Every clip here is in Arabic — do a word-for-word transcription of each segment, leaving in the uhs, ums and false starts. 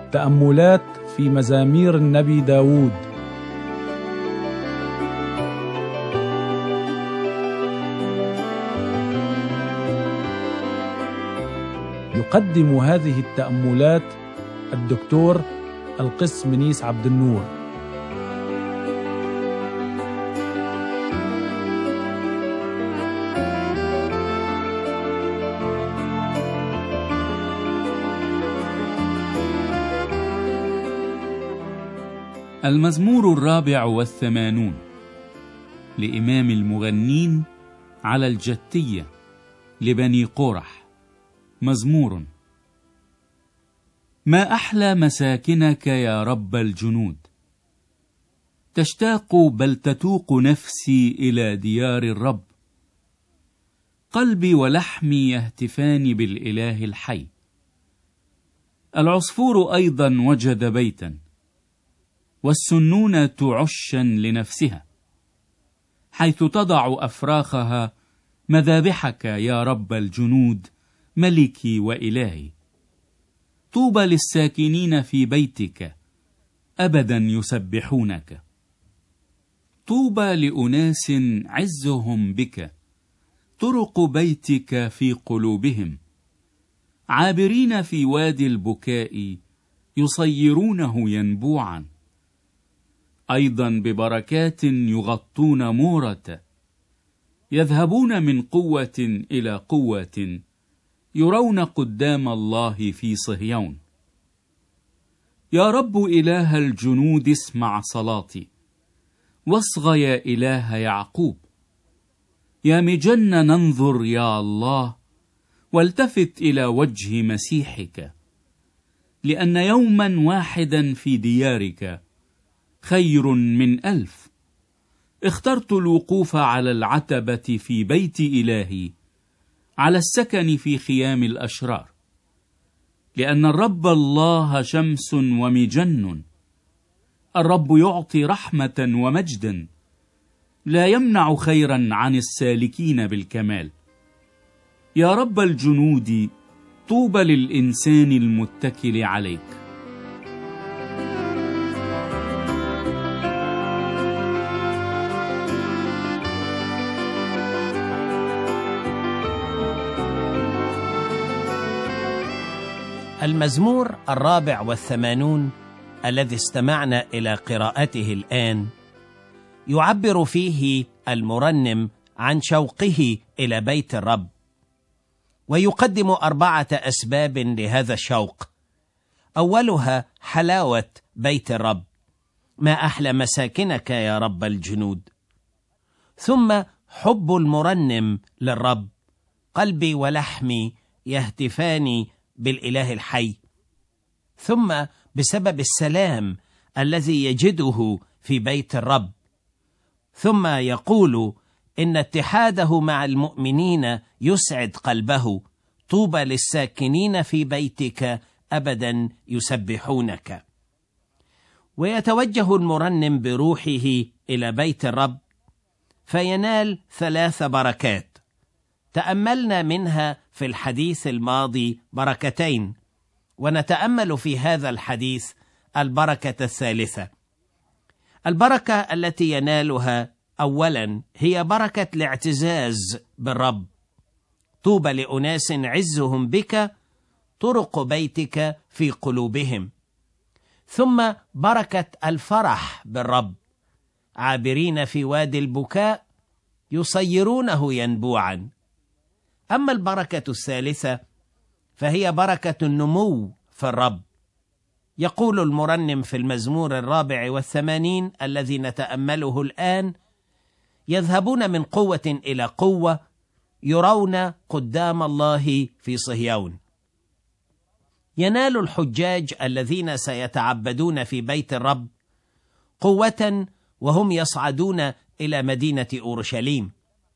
تأملات في مزامير النبي داود. يقدم هذه التأملات الدكتور القس منيس عبد النور. المزمور الرابع والثمانون لإمام المغنين على الجتية لبني قورح. مزمور: ما أحلى مساكنك يا رب الجنود، تشتاق بل تتوق نفسي إلى ديار الرب. قلبي ولحمي يهتفان بالإله الحي. العصفور أيضا وجد بيتا، والسنونة عشا لنفسها، حيث تضع أفراخها مذابحك يا رب الجنود ملكي وإلهي. طوبى للساكنين في بيتك أبدا يسبحونك. طوبى لأناس عزهم بك، طرق بيتك في قلوبهم. عابرين في وادي البكاء يصيرونه ينبوعا. أيضا ببركات يغطون مورة، يذهبون من قوة إلى قوة، يرون قدام الله في صهيون. يا رب إله الجنود اسمع صلاتي، واصغ يا إله يعقوب. يا مجن ننظر يا الله، والتفت إلى وجه مسيحك. لأن يوما واحدا في ديارك خير من ألف. اخترت الوقوف على العتبة في بيت إلهي، على السكن في خيام الأشرار. لأن الرب الله شمس ومجن، الرب يعطي رحمة ومجدا، لا يمنع خيرا عن السالكين بالكمال. يا رب الجنود، طوبى للإنسان المتكل عليك. المزمور الرابع والثمانون الذي استمعنا إلى قراءته الآن يعبر فيه المرنم عن شوقه إلى بيت الرب، ويقدم أربعة أسباب لهذا الشوق. أولها حلاوة بيت الرب، ما أحلى مساكنك يا رب الجنود. ثم حب المرنم للرب، قلبي ولحمي يهتفان بالإله الحي. ثم بسبب السلام الذي يجده في بيت الرب. ثم يقول إن اتحاده مع المؤمنين يسعد قلبه. طوبى للساكنين في بيتك أبدا يسبحونك. ويتوجه المرنم بروحه إلى بيت الرب فينال ثلاث بركات تأملنا منها في الحديث الماضي بركتين، ونتأمل في هذا الحديث البركة الثالثة. البركة التي ينالها أولا هي بركة الاعتزاز بالرب. طوبى لأناس عزهم بك، طرق بيتك في قلوبهم. ثم بركة الفرح بالرب، عابرين في وادي البكاء يصيرونه ينبوعا. أما البركة الثالثة فهي بركة النمو في الرب. يقول المرنم في المزمور الرابع والثمانين الذي نتأمله الآن: يذهبون من قوة إلى قوة، يرون قدام الله في صهيون. ينال الحجاج الذين سيتعبدون في بيت الرب قوة وهم يصعدون إلى مدينة أورشليم،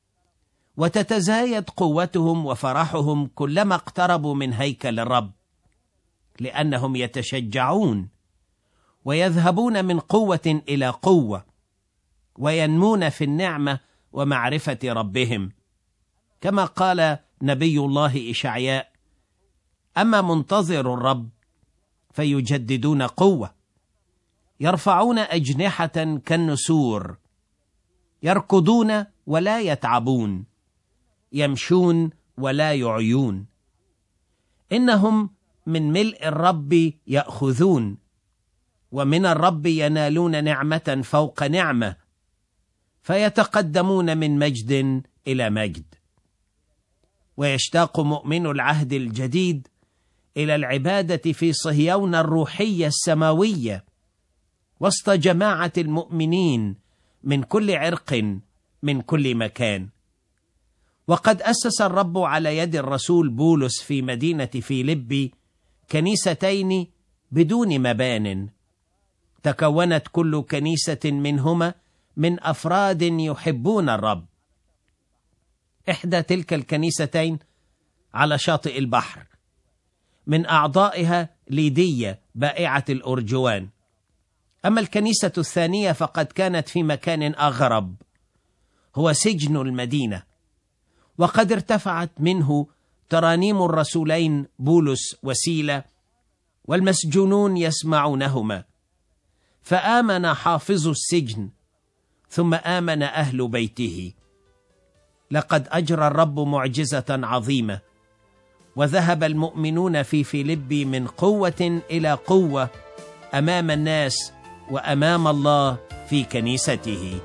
وتتزايد قوتهم وفرحهم كلما اقتربوا من هيكل الرب، لأنهم يتشجعون ويذهبون من قوة إلى قوة، وينمون في النعمة ومعرفة ربهم، كما قال نبي الله إشعياء: أما منتظر الرب فيجددون قوة، يرفعون أجنحة كالنسور، يركضون ولا يتعبون، يمشون ولا يعيون. إنهم من ملء الرب يأخذون، ومن الرب ينالون نعمة فوق نعمة، فيتقدمون من مجد إلى مجد. ويشتاق مؤمن العهد الجديد إلى العبادة في صهيون الروحية السماوية وسط جماعة المؤمنين من كل عرق من كل مكان. وقد أسس الرب على يد الرسول بولس في مدينة فيلبي كنيستين بدون مبان، تكونت كل كنيسة منهما من أفراد يحبون الرب. إحدى تلك الكنيستين على شاطئ البحر، من أعضائها ليدية بائعة الأرجوان. أما الكنيسة الثانية فقد كانت في مكان أغرب، هو سجن المدينة، وقد ارتفعت منه ترانيم الرسولين بولس وسيلة، والمسجونون يسمعونهما. فآمن حافظ السجن، ثم آمن أهل بيته. لقد أجرى الرب معجزة عظيمة، وذهب المؤمنون في فيلبي من قوة إلى قوة أمام الناس وأمام الله في كنيسته.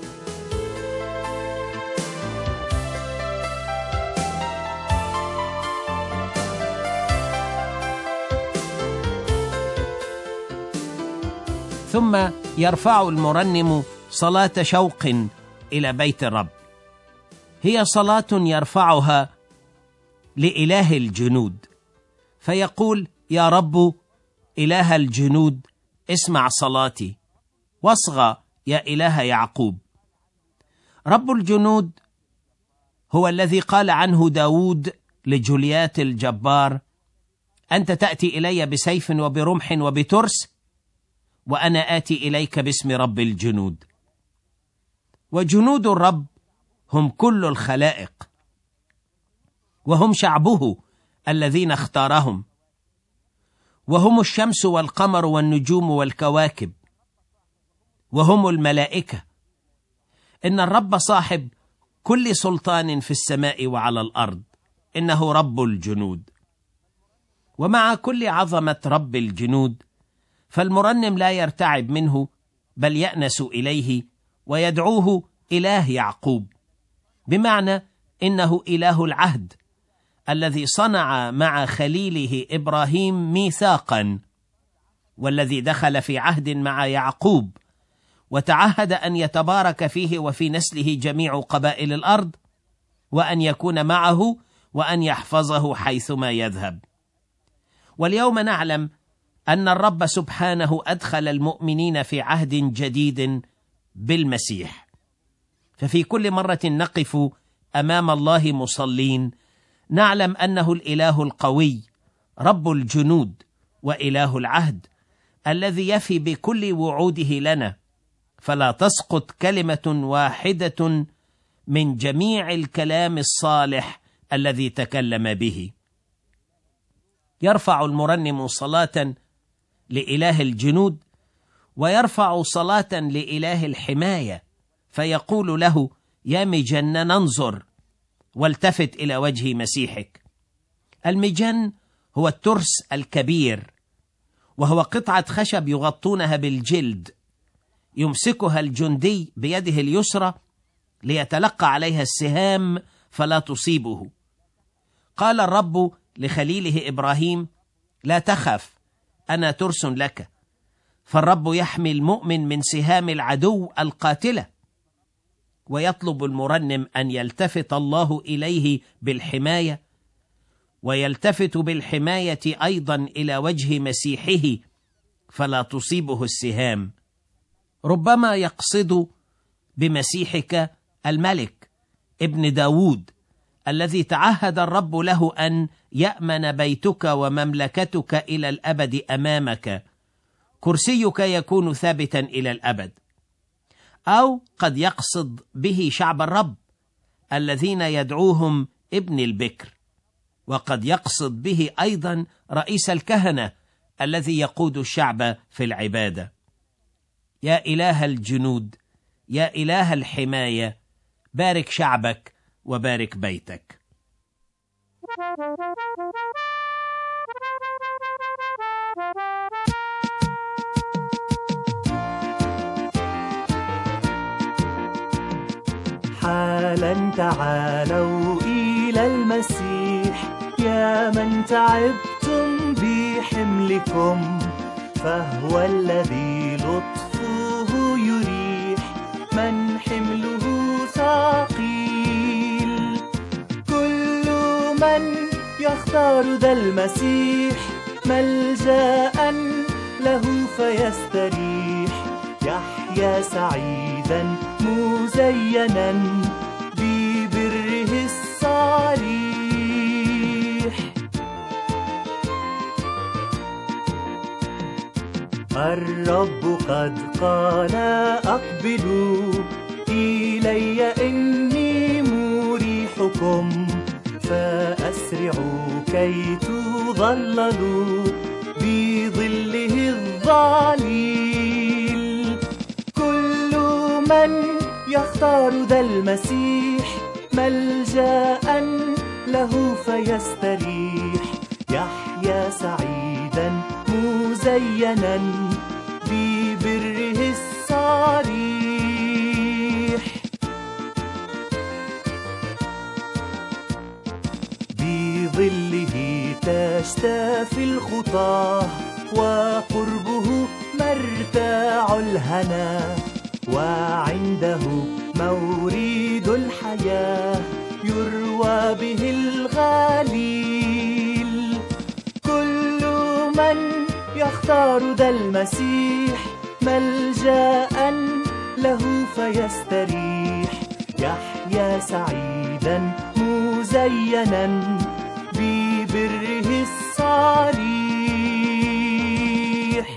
ثم يرفع المرنم صلاة شوق إلى بيت الرب. هي صلاة يرفعها لإله الجنود، فيقول: يا رب إله الجنود، اسمع صلاتي، واصغى يا إله يعقوب. رب الجنود هو الذي قال عنه داود لجوليات الجبار: أنت تأتي إلي بسيف وبرمح وبترس، وأنا آتي إليك باسم رب الجنود. وجنود الرب هم كل الخلائق، وهم شعبه الذين اختارهم، وهم الشمس والقمر والنجوم والكواكب، وهم الملائكة. إن الرب صاحب كل سلطان في السماء وعلى الأرض، إنه رب الجنود. ومع كل عظمة رب الجنود، فالمرنم لا يرتعب منه، بل يأنس إليه ويدعوه إله يعقوب، بمعنى إنه إله العهد الذي صنع مع خليله إبراهيم ميثاقا، والذي دخل في عهد مع يعقوب وتعهد أن يتبارك فيه وفي نسله جميع قبائل الأرض، وأن يكون معه وأن يحفظه حيثما يذهب. واليوم نعلم أن الرب سبحانه أدخل المؤمنين في عهد جديد بالمسيح. ففي كل مرة نقف أمام الله مصلين، نعلم أنه الإله القوي رب الجنود وإله العهد الذي يفي بكل وعوده لنا، فلا تسقط كلمة واحدة من جميع الكلام الصالح الذي تكلم به. يرفع المرنم صلاة لإله الجنود، ويرفع صلاة لإله الحماية، فيقول له: يا مجن انظر والتفت إلى وجه مسيحك. المجن هو الترس الكبير، وهو قطعة خشب يغطونها بالجلد، يمسكها الجندي بيده اليسرى ليتلقى عليها السهام فلا تصيبه. قال الرب لخليله إبراهيم: لا تخف، أنا ترس لك. فالرب يحمي المؤمن من سهام العدو القاتلة. ويطلب المرنم أن يلتفت الله إليه بالحماية، ويلتفت بالحماية أيضا إلى وجه مسيحه فلا تصيبه السهام. ربما يقصد بمسيحك الملك ابن داود الذي تعهد الرب له أن يأمن بيتك ومملكتك إلى الأبد أمامك، كرسيك يكون ثابتا إلى الأبد. أو قد يقصد به شعب الرب الذين يدعوهم ابن البكر، وقد يقصد به أيضا رئيس الكهنة الذي يقود الشعب في العبادة. يا إله الجنود، يا إله الحماية، بارك شعبك وبارك بيتك. حالا تعالوا إلى المسيح يا من تعبتم بحملكم، فهو الذي لطفه يريح من حمله ثقيل. كل من يختار ذا المسيح ملجأ له فيستريح، يحيا سعيدا مزينا ببره الصريح. الرب قد قال أقبلوا إلي إني مريحكم، فأسرعوا كي تظللوا بظله الظليل. كل من يختار ذا المسيح ملجأ له فيستريح، يحيا سعيدا مزينا ببره الصريح. بظله تشتفي الخطاه وقربه مرتاع الهنا، وعنده مورد الحياة يروى به الغليل. كل من يختار ذا المسيح ملجأ له فيستريح، يحيا سعيدا مزينا ببره الصريح.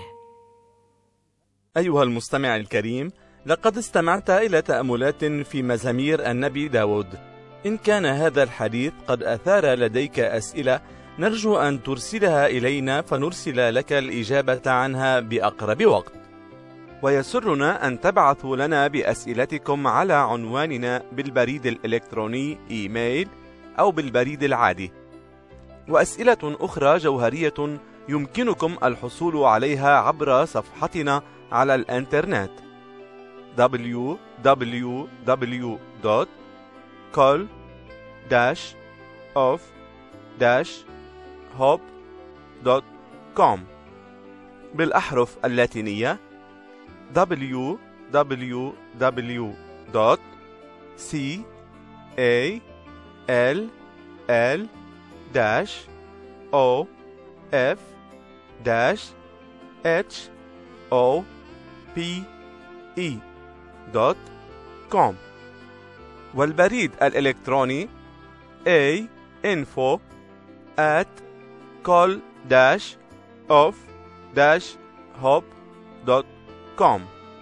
أيها المستمع الكريم، لقد استمعت إلى تأملات في مزامير النبي داود. إن كان هذا الحديث قد أثار لديك أسئلة، نرجو أن ترسلها إلينا فنرسل لك الإجابة عنها بأقرب وقت. ويسرنا أن تبعثوا لنا بأسئلتكم على عنواننا بالبريد الإلكتروني إيميل أو بالبريد العادي. وأسئلة أخرى جوهرية يمكنكم الحصول عليها عبر صفحتنا على الإنترنت دبليو دبليو دبليو دوت كول داش أوف داش هوب دوت كوم بالأحرف اللاتينية دبليو دبليو دبليو دوت سي إيه إل إل داش أو إف داش إتش أو بي إي دوت كوم، والبريد الإلكتروني A info at call dash of dash hop دوت كوم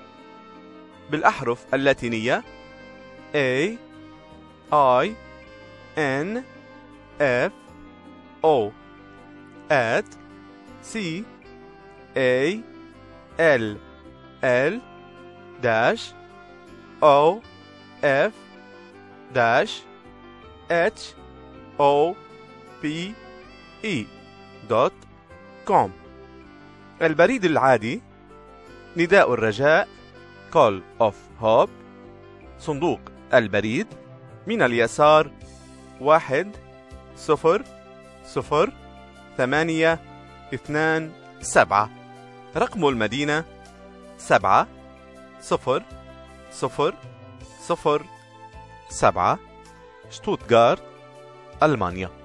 بالأحرف اللاتينية A I N F O at C A L L dash O F dash H O P E دوت كوم. البريد العادي نداء الرجاء Call of Hope، صندوق البريد من اليسار واحد صفر صفر ثمانية اثنان سبعة، رقم المدينة سبعة صفر صفر صفر سبعة، شتوتغارت، ألمانيا.